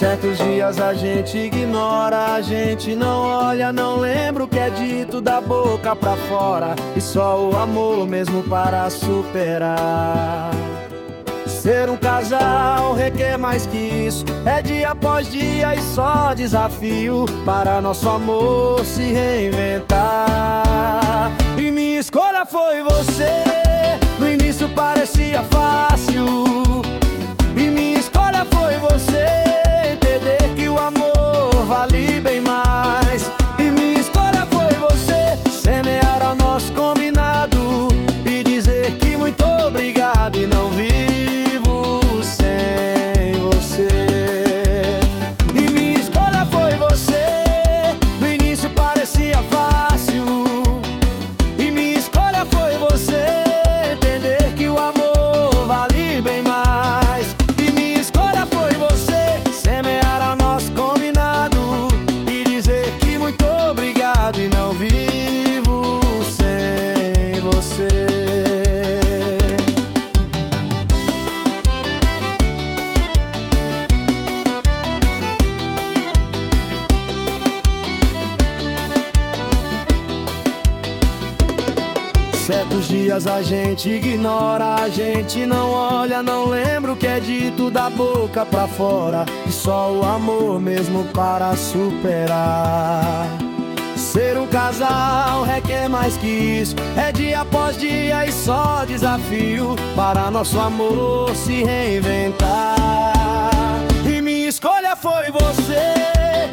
Certos dias a gente ignora, a gente não olha, não lembra o que é dito da boca pra fora. E só o amor mesmo para superar. Ser um casal requer mais que isso, é dia após dia e só desafio para nosso amor se reinventar. E minha escolha foi você, no início parecia fácil. E minha escolha foi você, entender que o amor vale bem mais. E minha escolha foi você, semear ao nosso combinado e dizer que muito obrigado e não vivo sem você. E minha escolha foi você, no início parecia fácil. E minha escolha foi você, entender que o amor vale bem mais. E minha escolha foi você, semear ao nosso combinado e dizer que muito obrigado e não vivo sem você. Certos dias a gente ignora, a gente não olha, não lembra o que é dito da boca pra fora. E só o amor mesmo para superar. Ser um casal requer mais que isso, é dia após dia e só desafio para nosso amor se reinventar. E minha escolha foi você,